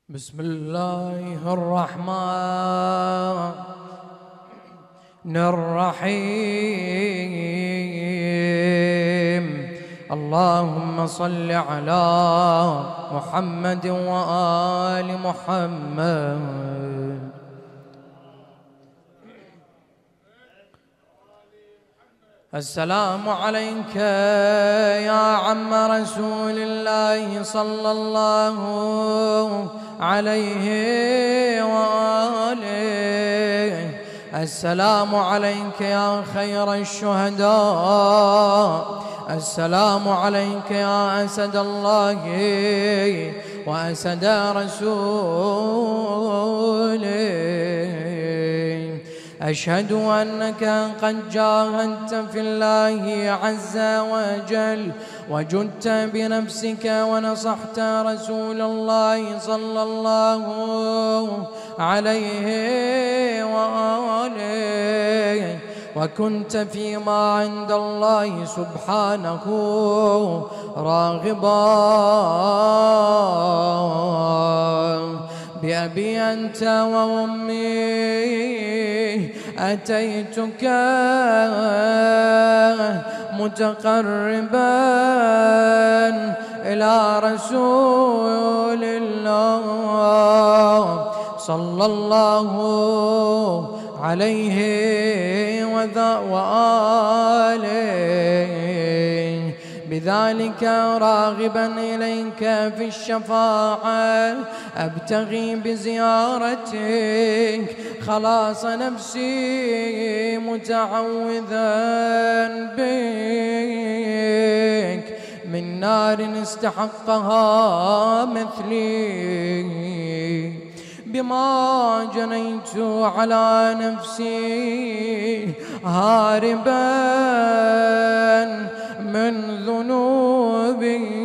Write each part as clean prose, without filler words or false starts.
بسم الله الرحمن الرحيم. اللهم صل على محمد وآل محمد. السلام عليك يا عم رسول الله صلى الله عليه وآله. السلام عليك يا خير الشهداء. السلام عليك يا أسد الله وأسد رسوله. أشهد أنك قد جاهدت في الله عز وجل وجدت بنفسك ونصحت رسول الله صلى الله عليه وآله، وكنت فيما عند الله سبحانه راغبا. بأبي أنت وأمي أتيتك متقربا إلى رسول الله صلى الله عليه وآله، بذلك راغبا إليك في الشفاعة، أبتغي بزيارتك خلاص نفسي متعوذا بك من نار استحقها مثلي، بما جنيت على نفسي هاربا من ذنوبي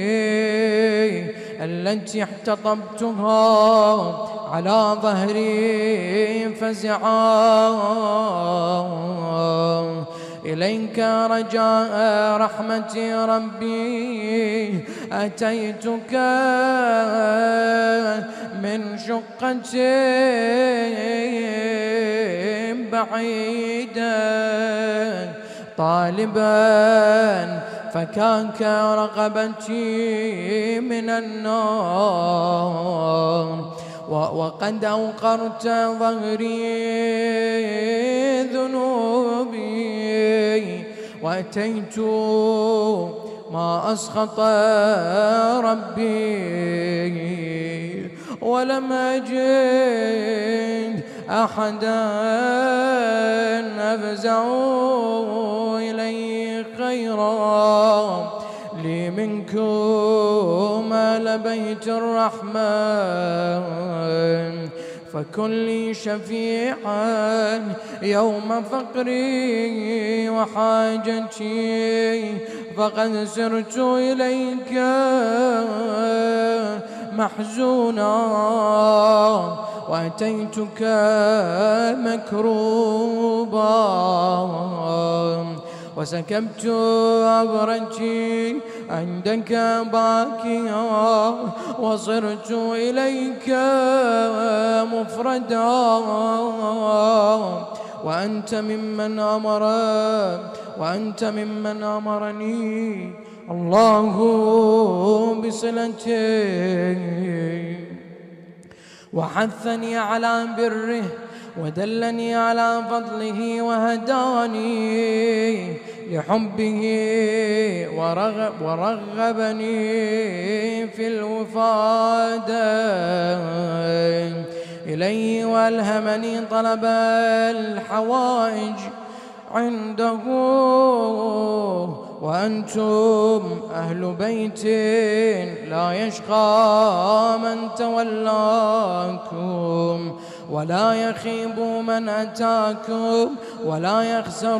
التي احتطبتها على ظهري فزعا إليك رجاء رحمة ربي. أتيتك من شقة بعيدة طالبا فكاك رغبتي من النار، وقد أوقرت ظهري ذنوبي، وأتيت ما أسخط ربي، ولم أجد أحدا أفزع إليه خيرا لي منكم آل بيت الرحمن، فكن لي شفيعا يوم فقري وحاجتي، فقد سرت إليك محزونا وأتيتك مكروبا، وسكبت عبرتي عندك باكيا، وصرت إليك مفردا، وأنت ممن أمرني الله بصلته، وحثني على بره، ودلني على فضله، وهداني لحبه، ورغبني في الوفادة إليه، وألهمني طلب الحوائج عنده. وأنتم أهل بيت لا يشقى من تولاكم، ولا يخيب من أتاكم، ولا يخسر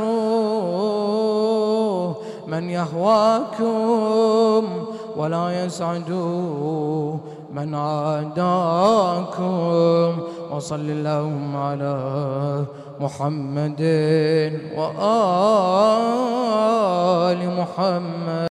من يهواكم، ولا يسعد من عاداكم. وصل اللهم على محمد وآل محمد.